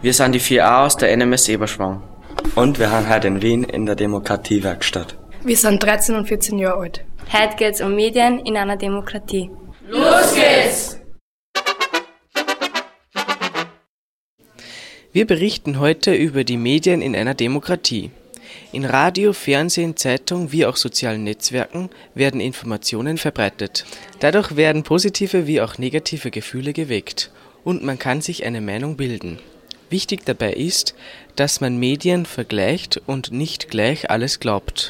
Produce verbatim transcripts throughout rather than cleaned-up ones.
Wir sind die vier A aus der N M S Eberschwang. Und wir haben heute in Wien in der Demokratiewerkstatt. Wir sind dreizehn und vierzehn Jahre alt. Heute geht's um Medien in einer Demokratie. Los geht's! Wir berichten heute über die Medien in einer Demokratie. In Radio, Fernsehen, Zeitung wie auch sozialen Netzwerken werden Informationen verbreitet. Dadurch werden positive wie auch negative Gefühle geweckt und man kann sich eine Meinung bilden. Wichtig dabei ist, dass man Medien vergleicht und nicht gleich alles glaubt.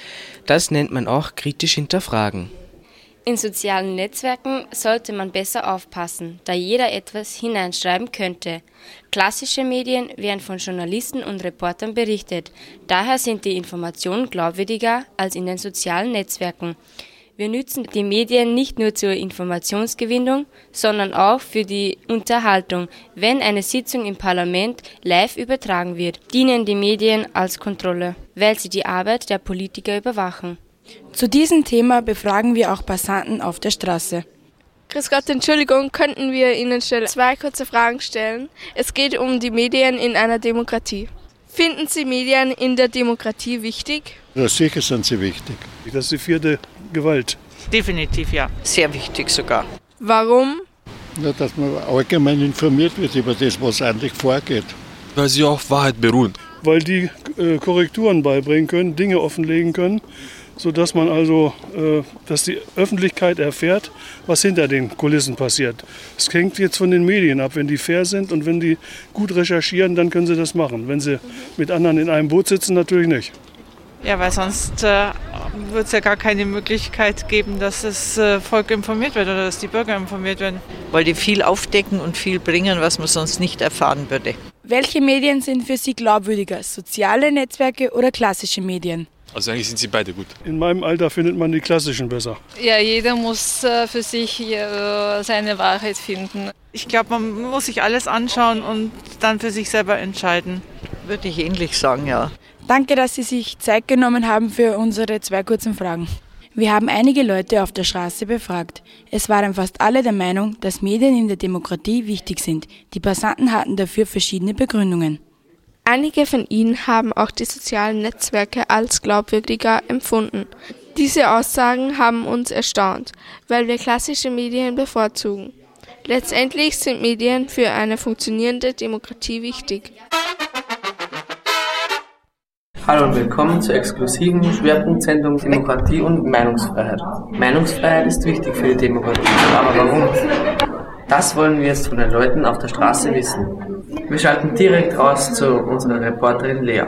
Das nennt man auch kritisch hinterfragen. In sozialen Netzwerken sollte man besser aufpassen, da jeder etwas hineinschreiben könnte. Klassische Medien werden von Journalisten und Reportern berichtet. Daher sind die Informationen glaubwürdiger als in den sozialen Netzwerken. Wir nützen die Medien nicht nur zur Informationsgewinnung, sondern auch für die Unterhaltung. Wenn eine Sitzung im Parlament live übertragen wird, dienen die Medien als Kontrolle, weil sie die Arbeit der Politiker überwachen. Zu diesem Thema befragen wir auch Passanten auf der Straße. Grüß Gott, Entschuldigung, könnten wir Ihnen schnell zwei kurze Fragen stellen? Es geht um die Medien in einer Demokratie. Finden Sie Medien in der Demokratie wichtig? Ja, sicher sind sie wichtig. Das ist die vierte Gewalt. Definitiv, ja. Sehr wichtig sogar. Warum? Ja, dass man allgemein informiert wird über das, was eigentlich vorgeht. Weil sie auf Wahrheit beruhen. Weil die äh, Korrekturen beibringen können, Dinge offenlegen können, sodass man also, äh, dass die Öffentlichkeit erfährt, was hinter den Kulissen passiert. Es hängt jetzt von den Medien ab. Wenn die fair sind und wenn die gut recherchieren, dann können sie das machen. Wenn sie mit anderen in einem Boot sitzen, natürlich nicht. Ja, weil sonst äh, wird es ja gar keine Möglichkeit geben, dass das äh, Volk informiert wird oder dass die Bürger informiert werden. Weil die viel aufdecken und viel bringen, was man sonst nicht erfahren würde. Welche Medien sind für Sie glaubwürdiger? Soziale Netzwerke oder klassische Medien? Also eigentlich sind sie beide gut. In meinem Alter findet man die klassischen besser. Ja, jeder muss äh, für sich äh, seine Wahrheit finden. Ich glaube, man muss sich alles anschauen und dann für sich selber entscheiden. Würde ich ähnlich sagen, ja. Danke, dass Sie sich Zeit genommen haben für unsere zwei kurzen Fragen. Wir haben einige Leute auf der Straße befragt. Es waren fast alle der Meinung, dass Medien in der Demokratie wichtig sind. Die Passanten hatten dafür verschiedene Begründungen. Einige von ihnen haben auch die sozialen Netzwerke als glaubwürdiger empfunden. Diese Aussagen haben uns erstaunt, weil wir klassische Medien bevorzugen. Letztendlich sind Medien für eine funktionierende Demokratie wichtig. Hallo und willkommen zur exklusiven Schwerpunktsendung Demokratie und Meinungsfreiheit. Meinungsfreiheit ist wichtig für die Demokratie, aber warum? Das wollen wir jetzt von den Leuten auf der Straße wissen. Wir schalten direkt raus zu unserer Reporterin Lea.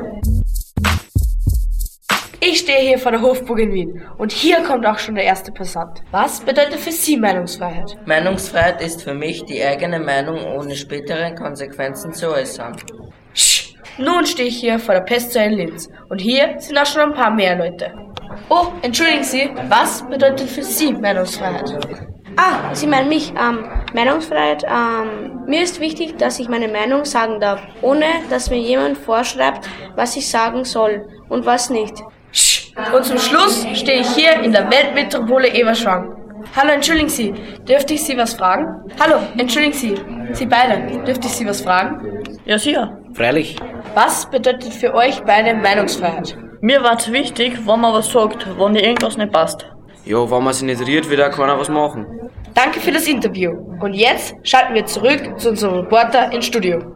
Ich stehe hier vor der Hofburg in Wien und hier kommt auch schon der erste Passant. Was bedeutet für Sie Meinungsfreiheit? Meinungsfreiheit ist für mich die eigene Meinung ohne spätere Konsequenzen zu äußern. Sch Nun stehe ich hier vor der Pestzelle in Linz und hier sind auch schon ein paar mehr Leute. Oh, entschuldigen Sie, was bedeutet für Sie Meinungsfreiheit? Ah, Sie meinen mich. Ähm, Meinungsfreiheit. Ähm, mir ist wichtig, dass ich meine Meinung sagen darf, ohne dass mir jemand vorschreibt, was ich sagen soll und was nicht. Sch Und zum Schluss stehe ich hier in der Weltmetropole Eberschwang. Hallo, entschuldigen Sie, dürfte ich Sie was fragen? Hallo, entschuldigen Sie, Sie beide, dürfte ich Sie was fragen? Ja, sicher. Freilich. Was bedeutet für euch beide Meinungsfreiheit? Mir war es wichtig, wenn man was sagt, wenn dir irgendwas nicht passt. Ja, wenn man sich nicht rührt, wird auch keiner was machen. Danke für das Interview. Und jetzt schalten wir zurück zu unserem Reporter ins Studio.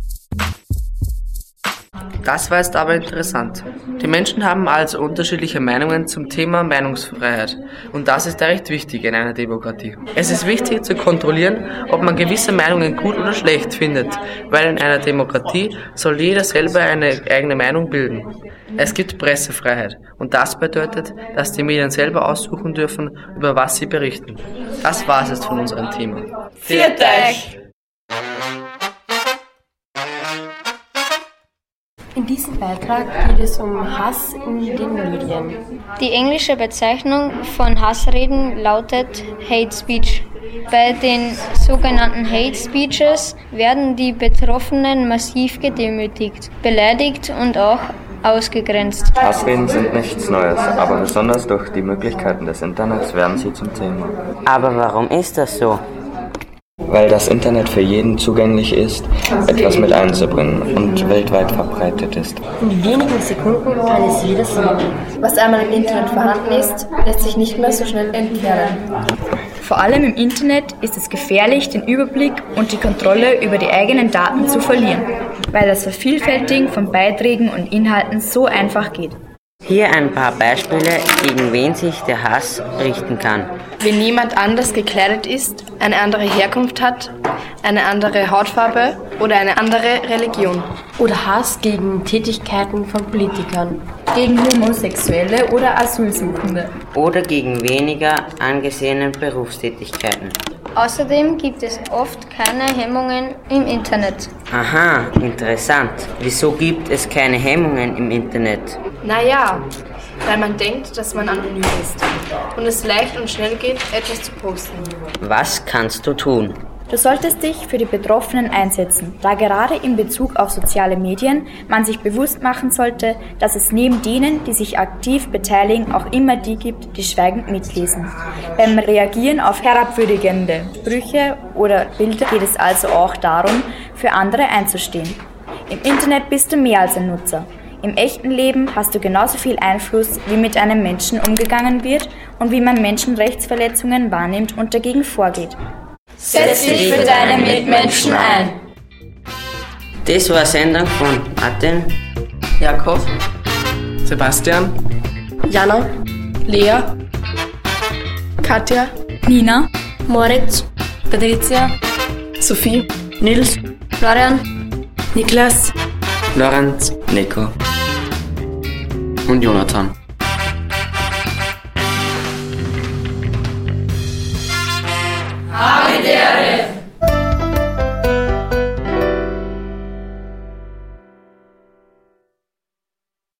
Das war jetzt aber interessant. Die Menschen haben also unterschiedliche Meinungen zum Thema Meinungsfreiheit. Und das ist ja recht wichtig in einer Demokratie. Es ist wichtig zu kontrollieren, ob man gewisse Meinungen gut oder schlecht findet, weil in einer Demokratie soll jeder selber eine eigene Meinung bilden. Es gibt Pressefreiheit und das bedeutet, dass die Medien selber aussuchen dürfen, über was sie berichten. Das war es jetzt von unserem Thema. Viert euch! In diesem Beitrag geht es um Hass in den Medien. Die englische Bezeichnung von Hassreden lautet Hate Speech. Bei den sogenannten Hate Speeches werden die Betroffenen massiv gedemütigt, beleidigt und auch ausgegrenzt. Hassreden sind nichts Neues, aber besonders durch die Möglichkeiten des Internets werden sie zum Thema. Aber warum ist das so? weil das Internet für jeden zugänglich ist, etwas mit einzubringen und weltweit verbreitet ist. In wenigen Sekunden kann es jeder sehen. Was einmal im Internet vorhanden ist, lässt sich nicht mehr so schnell entfernen. Vor allem im Internet ist es gefährlich, den Überblick und die Kontrolle über die eigenen Daten zu verlieren, weil das Vervielfältigen von Beiträgen und Inhalten so einfach geht. Hier ein paar Beispiele, gegen wen sich der Hass richten kann. Wenn jemand anders gekleidet ist, eine andere Herkunft hat, eine andere Hautfarbe oder eine andere Religion. Oder Hass gegen Tätigkeiten von Politikern. Gegen Homosexuelle oder Asylsuchende. Oder gegen weniger angesehene Berufstätigkeiten. Außerdem gibt es oft keine Hemmungen im Internet. Aha, interessant. Wieso gibt es keine Hemmungen im Internet? Naja, weil man denkt, dass man anonym ist und es leicht und schnell geht, etwas zu posten. Was kannst du tun? Du solltest dich für die Betroffenen einsetzen, da gerade in Bezug auf soziale Medien man sich bewusst machen sollte, dass es neben denen, die sich aktiv beteiligen, auch immer die gibt, die schweigend mitlesen. Beim Reagieren auf herabwürdigende Sprüche oder Bilder geht es also auch darum, für andere einzustehen. Im Internet bist du mehr als ein Nutzer. Im echten Leben hast du genauso viel Einfluss, wie mit einem Menschen umgegangen wird und wie man Menschenrechtsverletzungen wahrnimmt und dagegen vorgeht. Setz dich für deine Mitmenschen ein. Das war eine Sendung von Martin, Jakob, Sebastian, Jana, Lea, Katja, Nina, Moritz, Patricia, Sophie, Nils, Florian, Niklas, Lorenz, Nico und Jonathan.